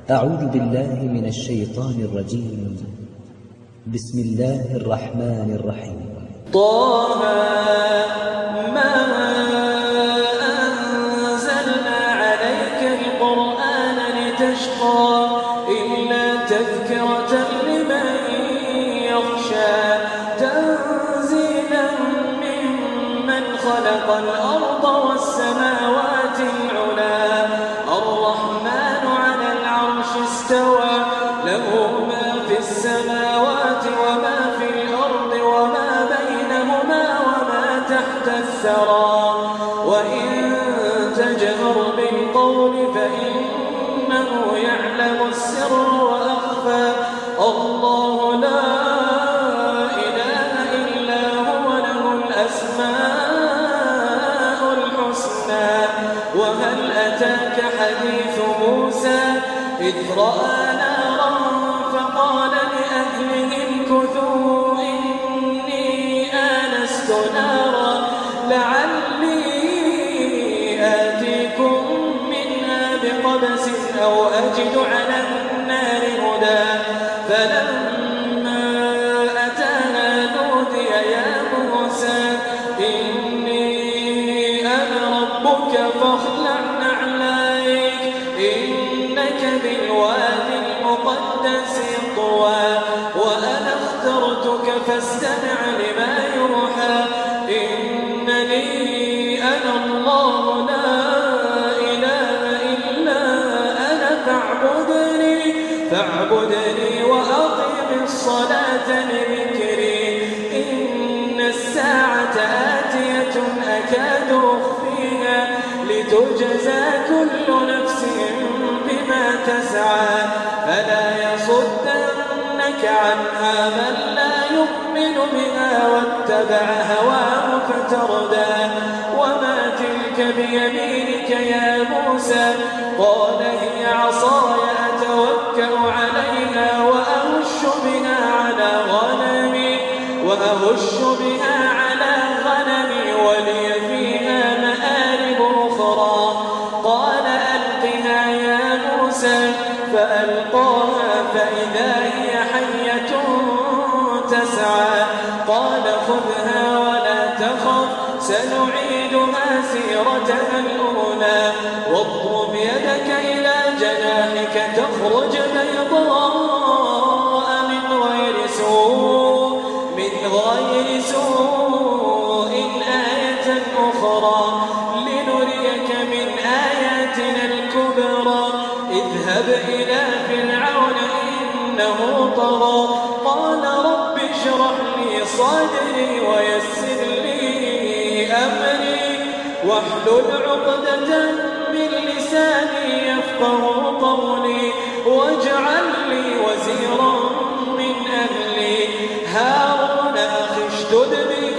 أعوذ بالله من الشيطان الرجيم. بسم الله الرحمن الرحيم. طه ما أنزلنا عليك القرآن لتشقى إلا تذكرة لمن يخشى تنزيلا ممن خلق الأرض والسماوات العلى الرحمن على العرش استوى له ما في السماوات وما في الأرض وما بينهما وما تحت الثرى وإن تجهر بالقول فإنه يعلم السر وأخفى الله لا إله إلا هو له الأسماء الحسنى. وهل أتاك حديث موسى إذ رأى نارا فقال لأهلهم كثوا إني آنست نارا لعلي آتيكم منها بقبس أو أجد على النار هدى فلما أتانا نودي يا موسى إني أنا ربك فاخلع نعليك إنك بالوادي المقدس طوى وأنا اخترتك فاستمع لما يوحى إنني أنا الله لا إله إلا أنا فاعبدني وأقم الصلاة لذكري إن الساعة آتية أكاد أخفيها لتجزى كل نفس بما تسعى فلا يصدنك عنها من لا يؤمن بها واتبع هواه فتردى. وما تلك بيمينك يا موسى قال هي عصاي أتوكأ عليها وأهش بها على غنمي ولي فيها مآرب أخرى قال ألقها يا موسى فألقاها فإذا هي حية تسعى قال خذها ولا تخف سنعيدها سيرتها الأولى واضرب يدك إلى جناحك تخرج بيضاء من غير سوء آية أخرى لنريك من آياتنا الكبرى اذهب إلى فرعون إنه طغى قال رب اشرح لي صدري ويسر لي أمري واحلل عقدة من لساني يفقه قولي واجعل لي وزيرا من أهلي هارون أخي اشدد به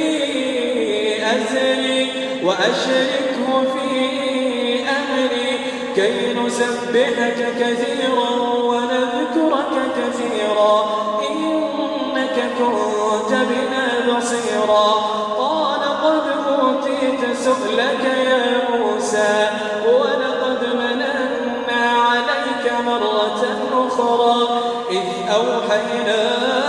أزري وأشركه في أمري كي نسبحك كثيرا ونذكرك كثيرا إنك كنت بنا بصيرا قال قد أوتيت سؤلك يا موسى ولقد مننا عليك مرة أخرى إذ أوحينا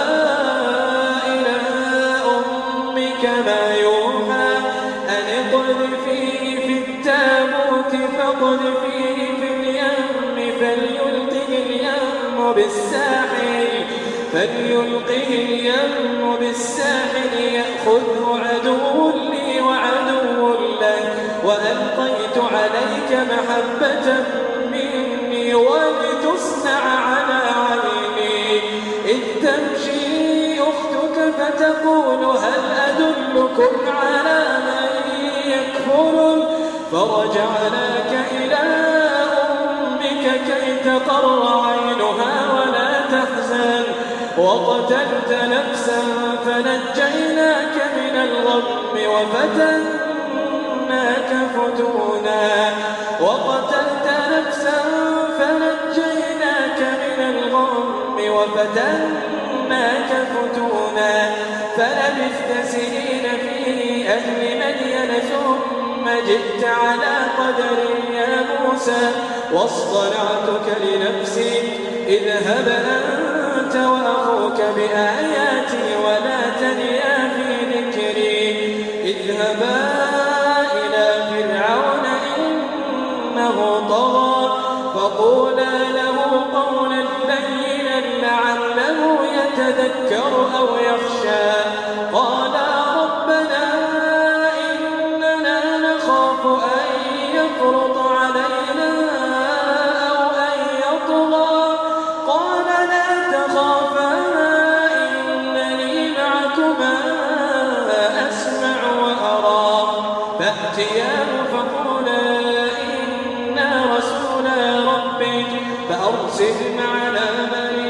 إلى أمك ما يوحى أن اقذفيه في التابوت فاقذفيه في اليم فليلقه اليم بالساحل يأخذه عدو لي وعدو له وألقيت عليك محبة مني ولتصنع على عيني إذ تمشي أختك فتقول هل أدلكم على من يكفر فرجعناك إلى أمك كي تقر عينها ولا تحزن وقتلت نفسا فنجيناك من الغم وفتناك فتونا فلبثت سنين في أهل مدين ثم جئت على قدر يا موسى واصطنعتك لنفسي اذهب أنت وأخوك بآياتي ولا تنيا في ذكري اذهبا إلى فرعون إنه طغى فقولا له قولا لينا لعله يتذكر أو يخشى قالا ربنا إننا نخاف أن يفرط علينا أو أن يطغى قال لا تخافا إنني معكما أسمع وأرى فأتياه فقولا إنا رسولا ربك فأرسل معنا بني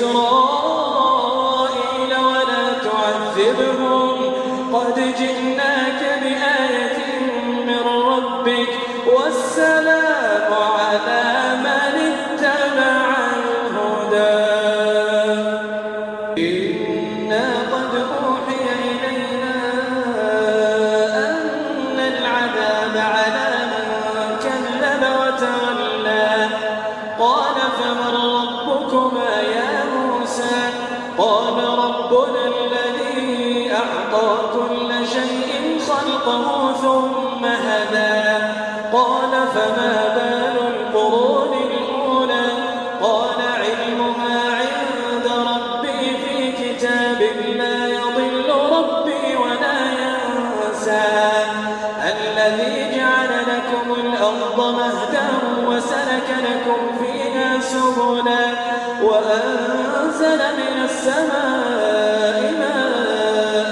إسرائيل ولا تعذبهم قد جئناك بآية من ربك والسلام على من اتبع الهدى إنا قد أوحي إلينا أن العذاب على من كذب وتولى قال فمن ربكما يا موسى قال ربنا الذي أعطى كل شيء خلقه ثم هدى قال فما بال القرون الأولى قال علمها عند ربي في كتاب لا يضل ربي ولا ينسى الذي جعل لكم الأرض مهدا وسلك لكم فيها سبلا وأنزل من السماء ماء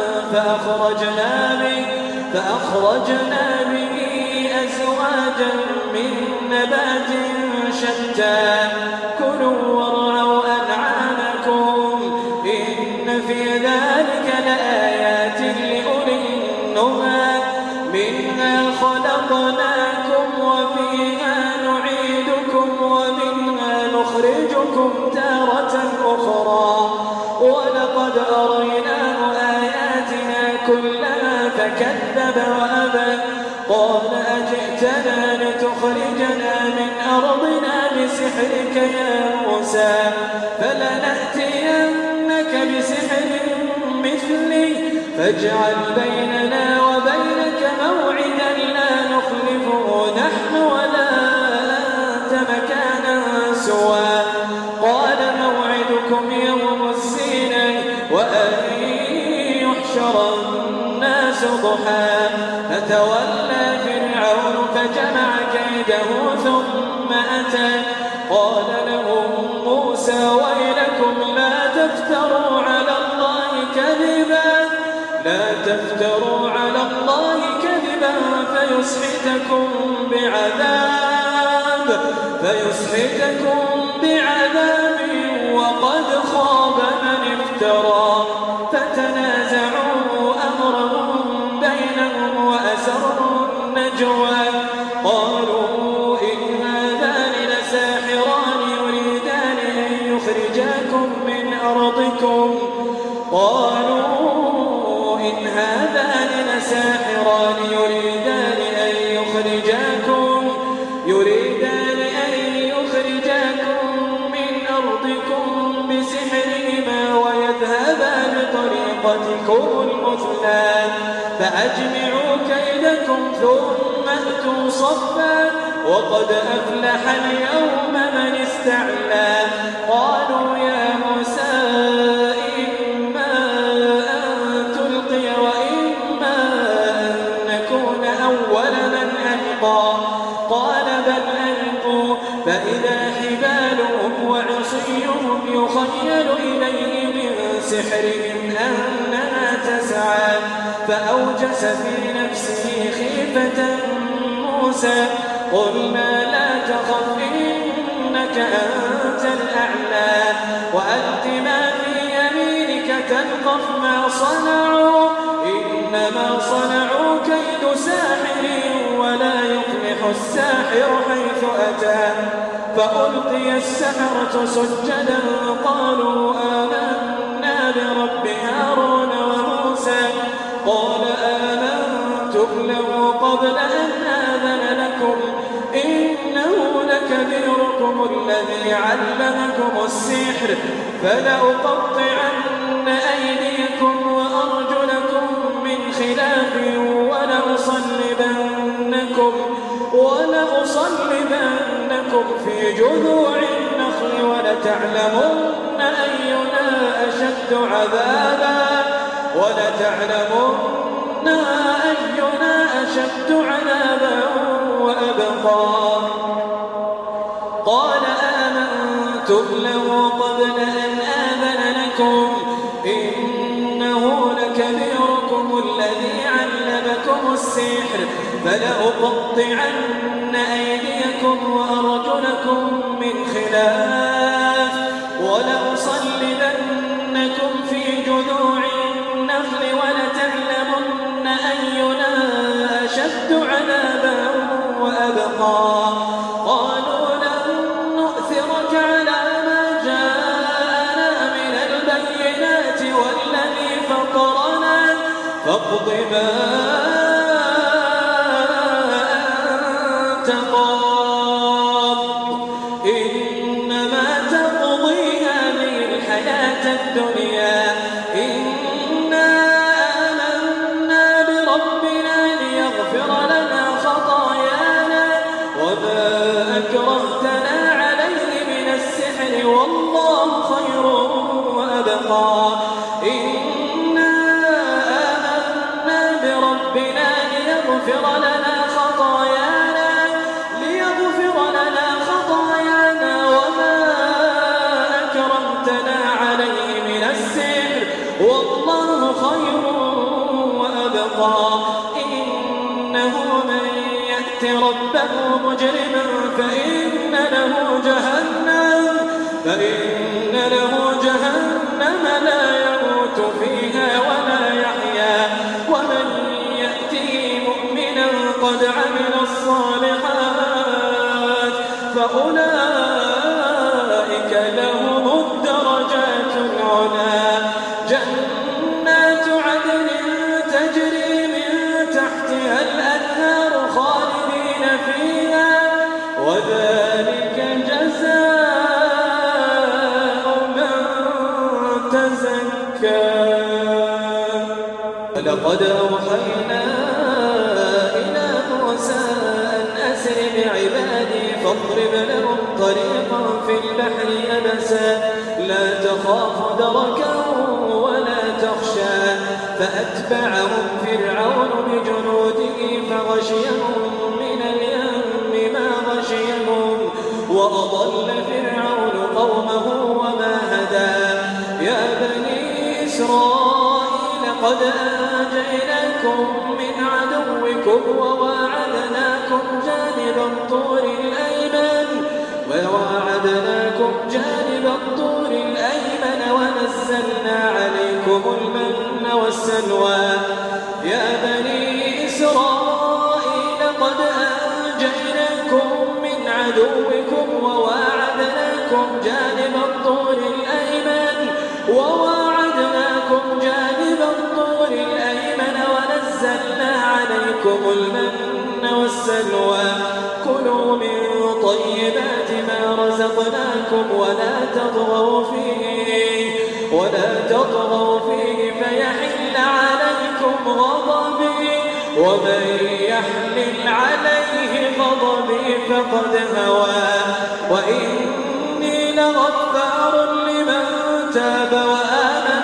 فأخرجنا به أزواجا من نبات شتى كلوا وارعوا أنعامكم إن في ذلك لآيات لأولي النهى منها خلقناكم وفيها نعيدكم ومنها نخرجكم تارة أخرى ولقد أريناه آياتنا كلها فكذب وأبى قال أجئتنا لتخرجنا من أرضنا بسحرك يا موسى فلنأتينك بسحر مثله فاجعل بيننا وبينك موعدا لا نخلفه نحن ولا أنت مكانا سوى قال موعدكم يوم الزينة وأن يحشر الناس ضحى فتولى فرعون فجمع كيده ثم أتى قال لهم موسى ويلكم لا تفتروا على الله كذبا فيسحتكم بعذاب وقد خاب من افترى فتنازعوا أمرهم بينهم وأسروا النجوى قالوا إن هذان لساحران يريدان أن يخرجاكم من أرضكم بسحرهما ويذهبا بطريقتكم المثلى فأجمعوا كيدكم ثم أتوا صفا وقد أفلح اليوم من استعلى قالوا يا موسى إما أن تلقي وإما أن نكون أول من ألقى قال بل ألقوا فإذا حبالهم وعصيهم يخيل إليه من سحرهم أنها تسعى فأوجس في نفسه خيفة موسى قلنا لا تخف إنك أنت الأعلى وألق ما في يمينك تلقف ما صنعوا إنما صنعوا كيد ساحر ولا يفلح الساحر حيث أتى فألقي السحرة سجدا قالوا آمنا برب هارون وموسى قال آمنتم تبلغوا قبل أن آذن لكم إنه لكبيركم الذي علمكم السحر فلأقطعن أيديكم وأرجلكم من خلاف ولأصلبنكم في جذوع النخل ولتعلمن أينا أشد عذابا وأبقى قال آمنتم له قبل أن آذن لكم إنه لكبيركم الذي علمكم السحر فلأقطعن أيديكم وأرجلكم من خلاف ولأصلبنكم في جذوع النخل ولتعلمن أينا أشد عذابا وأبقى قالوا لن نؤثرك على ما جاءنا من البينات والذي فطرنا فاقض ما أنت قاض إنما تقضي هذه الحياة الدنيا إنا آمنا بربنا ليغفر لنا خطايانا وما أكرهتنا عليه من السحر والله خير وأبقى إنا آمنا بربنا ليغفر لنا خطايانا وما أكرمتنا عليه من السحر والله خير وأبقى إنه من يأت ربه مجرما فإن له جهنم لا يموت فيها ولا يحيا ومن يأته مؤمنا قد عمل الصالحات فأولئك لهم الدرجات العلى جنات عدن تجري من تحتها الأنهار خالدين فيها وذلك جزاء من تزكى ولقد أوحينا إلى موسى أن أسر بعبادي فاضرب لهم طريقا في البحر يبسا لا تخاف دركا ولا تخشى فأتبعهم فرعون بجنوده فغشيهم من اليم ما غشيهم وأضل فرعون قومه وما هدى يا بني إسرائيل قد أنجيناكم من عدوكم وواعدناكم جانب الطور الأيمن ونزلنا عليكم المن والسلوى يا بني إسرائيل قد أنجيناكم من عدوكم وواعدناكم جانب الطور الأيمن ونزلنا عليكم المن والسلوى كلوا من طيبات ما رزقناكم ولا تطغوا فيه فيحل عليكم غضبي ومن يحلل عليه غضبي فقد هوى وإني لغفار لمن تاب وآمن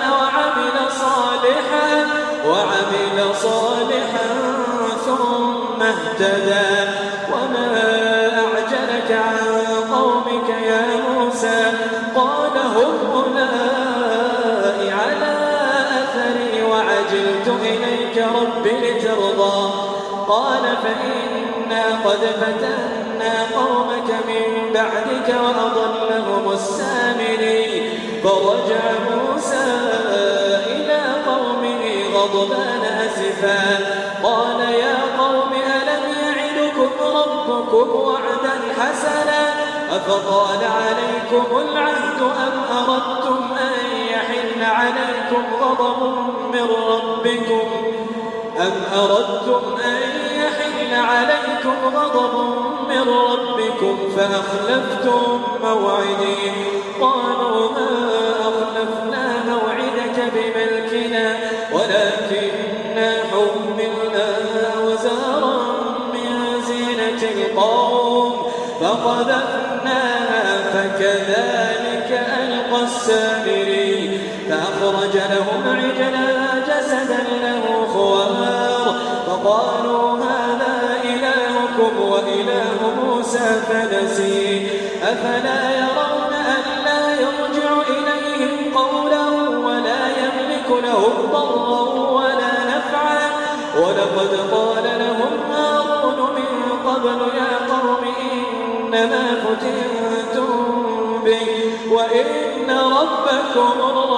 وعمل صالحا ثم اهتدى وما أعجلك عن قومك يا موسى قال هم أولئك على أثري وعجلت إليك رب لترضى قال فإنا قد فتنا قومك من بعدك وأضلهم السامري فرجع موسى إلى قومه غضبان أسفا قال يا قوم ألم يعدكم ربكم وعدا حسنا أفطال عليكم العهد أم أردتم أن يحل عليكم غضب من ربكم أم أردتم أن يحل عليكم غضب من ربكم فأخلفتم موعدي قالوا ما أخلفنا موعدك بملكنا ولكننا حملنا أوزارا من زينة القوم فقذفناها فكذلك ألقى السامري فأخرج لهم عجلا جسدا له خوار فقالوا هذا إلهكم وإله موسى فنسي أفلا يرون ألا يرجع إليهم قولا ولا يملك لهم ضرا ولا نفعا ولقد قال لهم هارون من قبل يا قوم إنما فتنتم به وإن ربكم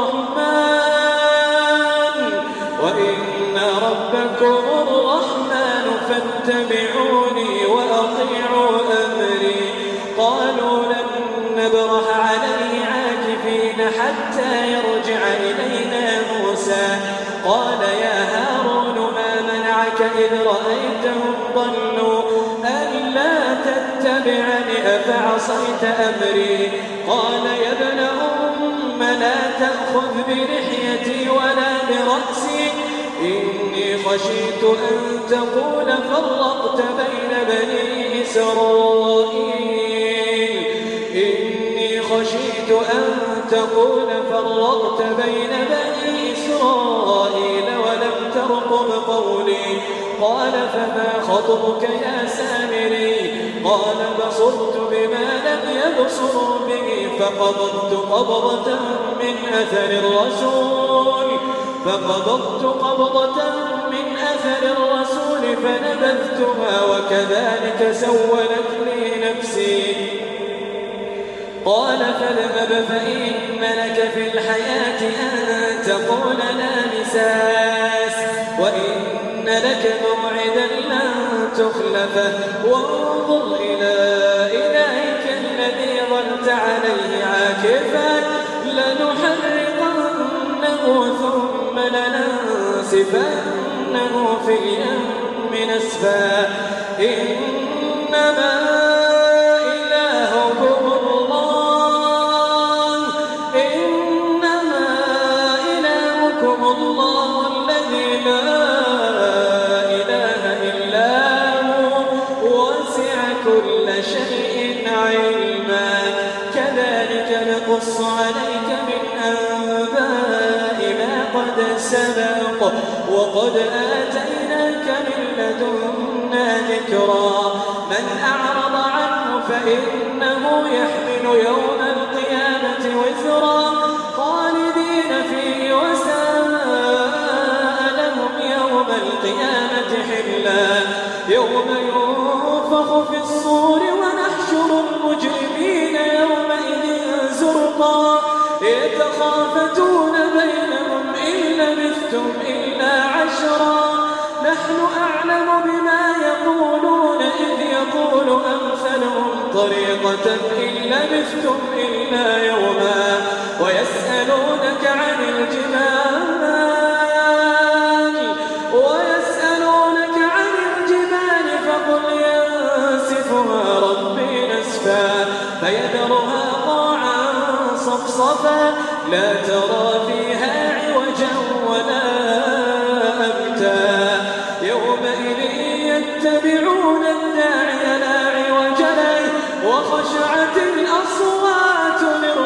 الرحمن فاتبعوني وأطيعوا أمري قالوا لن نبرح عليه عاكفين حتى يرجع إلينا موسى قال يا هارون ما منعك إذ رأيتهم ضلوا ألا تتبعني أفعصيت أمري قال يا ابن أم لا تأخذ بلحيتي ولا برأسي إني خشيت أن تقول فرقت بين بني إسرائيل إني خشيت أن تقول فرقت بين بني إسرائيل ولم ترقب قولي قال فما خطبك يا سامري قال بصرت بما لم يبصروا به فقبضت قبضة من أثر الرسول فنبذتها وكذلك سولت لي نفسي قال فاذهب فإن لك في الحياة أن تقول لا مساس وإن لك موعدا لن تخلفه وانظر إلى إلهك الذي ظلت عليه عاكفا لنحرقنه ثم لننسفنه في اليم نسفا إنما إلهكم الله الذي لا إله إلا هو وسع كل شيء علما كذلك نقص عليك من أنباء ما قد سبق وقد آتيناك من لدنا ذكرا من أعرض عنه فإنه يحمل يوم القيامة وزرا خالدين فيه وساء لهم يوم القيامة حلا يوم ينفخ في الصور ونحشر المجرمين يومئذ زرقا يتخافتون بينهم إن لبثتم إلا عشرا نحن أعلم بما يقولون إذ يقول أمثلهم طريقة إن لبثتم إلا يوما ويسألونك عن الجبال فقل ينسفها ربي نسفا فيذرها قاعا صفصفا لا ترى فيها عوجا ولا أمتا يومئذ يتبعون الداعي لا عوج له وخشعت الأصوات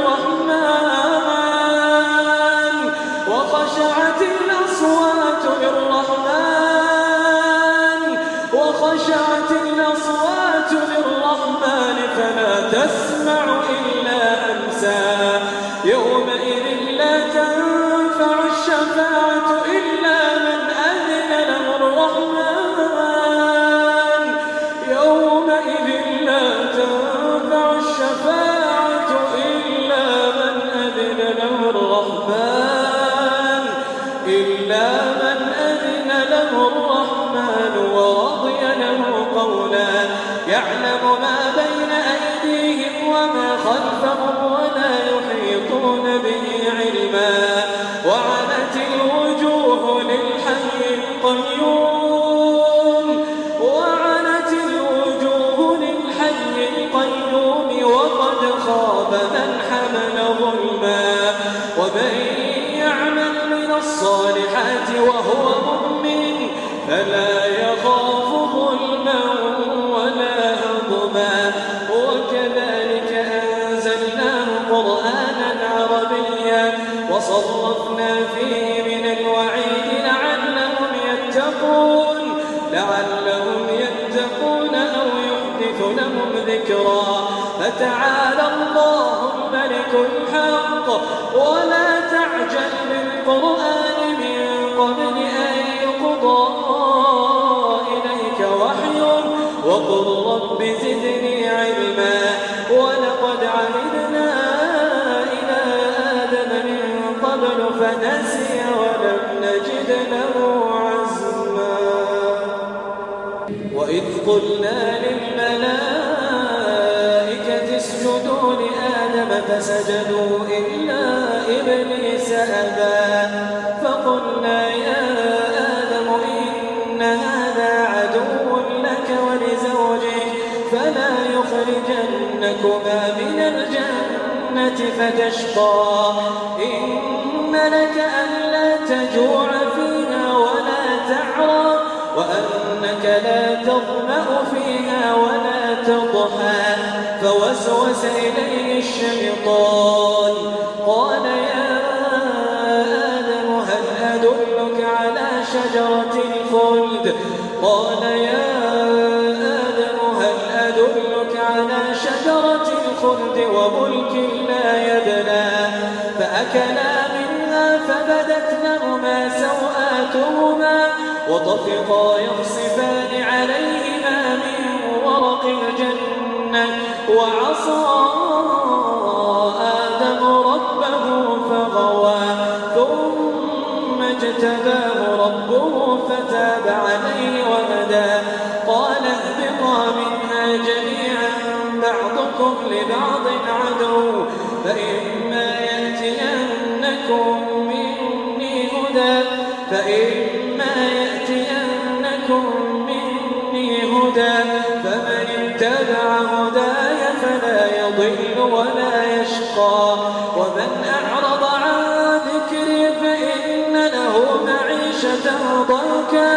للرحمن فلا تسمع إلا همسا يومئذ لا تنفع الشفاعة إلا من أذن له الرحمن يومئذ لا تنفع الشفاعة إلا من أذن له الرحمن ورضي له قولا يعلم ما بين أيديهم وما خلفهم ولا يحيطون به علما وعنت الوجوه للحي القيوم ومن يعمل من الصالحات وهو مؤمن فلا يخاف ظلما ولا هضما. وكذلك أنزلناه قرآنا عربيا وصرفنا فيه من الوعيد لعلهم يتقون أو يحدث لهم ذكرا. فتعالى الله الملك الحق ولا تعجل بالقرآن من قبل أن يقضى إليك وحيه وقل رب زدني علما. ولقد عهدنا إلى آدم من قبل فنسي ولم نجد له عزما. وإذ قلنا للملائكة اسجدوا لآدم فسجدوا إلا إبليس أبى. فقلنا يا آدم إن هذا عدو لك ولزوجك فلا يخرجنكما من الجنة فتشقى. إن لك ألا تجوع فيها ولا تعرى وأنك لا تظمأ فيها ولا تضحى. فوسوس إليه الشيطان قال يا آدم هل أدلك على شجرة الخلد قال يا آدم هل أدلك على شجرة الخلد وملك لا يبلى. فأكلا منها فبدت لهما سوآتهما وطفقا يخصفان عليهما من ورق الجنة وعصى آدم ربه فغوى ثم اجتباه ربه فتاب عليه وهدى. قال اهبطا منها جميعا بعضكم لبعض عدو فإما يأتينكم مني هدى فمن اتبع هداي فلا يضل ولا يشقى. ومن أعرض عن ذكري فإن له معيشة ضنكا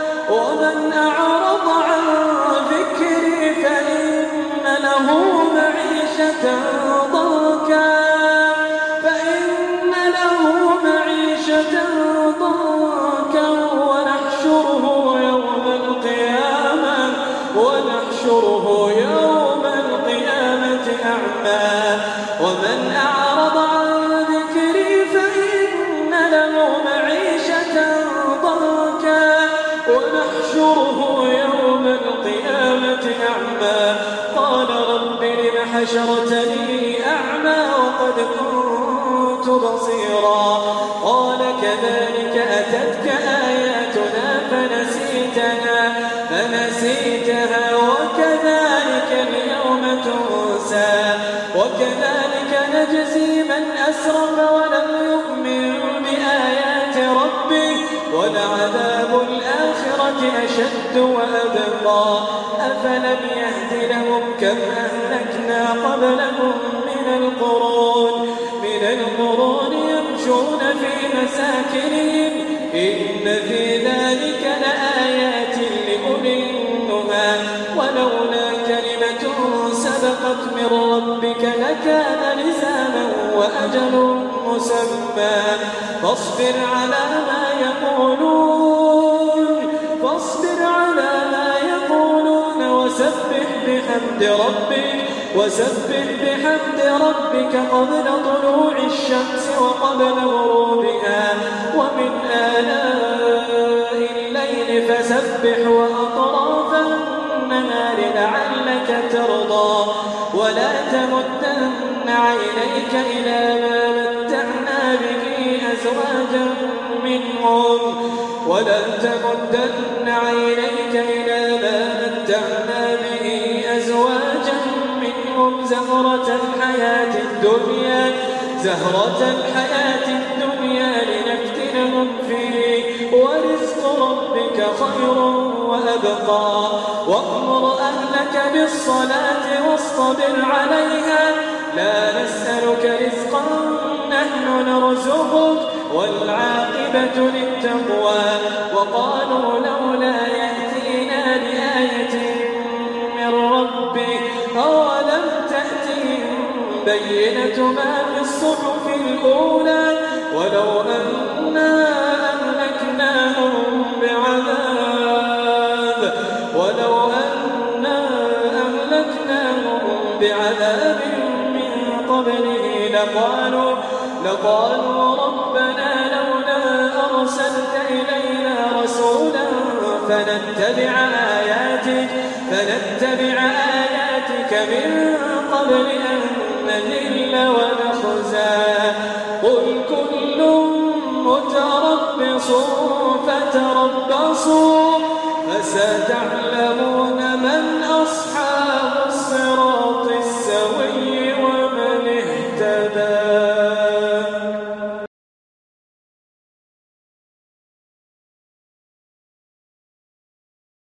ونحشره يوم القيامة أعمى. ومن أعرض عن ذكري فإن له معيشة ضنكا ونحشره يوم القيامة أعمى. قال رب لم حشرتني أعمى وقد كنت بصيرا. قال كذلك أتتك آياتنا فنسيتها وكذلك اليوم تنسى. وكذلك نجزي من أسرف ولم يؤمن بآيات ربه ولعذاب الآخرة أشد وأبقى. أفلم يهد لهم كم أهلكنا قبلهم من القرون يمشون في مساكنهم إن في ذلك لآيات لأولي النهى. ولولا كلمة سبقت من ربك لكان لزاما وأجل مسمى. فاصبر على ما يقولون وسبح بحمد ربك قبل طلوع الشمس وقبل غروبها ومن آلاء الليل فسبح وأطراف النهار لعلك ترضى. ولا تمدن عينيك إلى ما متعنا به أزواجا منهم زهرة الحياة الدنيا لنفتنهم فيه ورزق ربك خير وأبقى. وأمر أهلك بالصلاة واصطبر عليها لا نسألك رزقا نحن نرزقك والعاقبة للتقوى وقالوا لولا يأتينا بآية من ربه أولم تأتهم بينة ما في الصحف الأولى ولو أنا أهلكناهم بعذاب من قبله لقالوا ربنا لولا أرسلت إلينا رسولا فنتبع آياتك من قبل أن نذل ونخزى قل كل متربص فتربصوا فستعلمون من أصحاب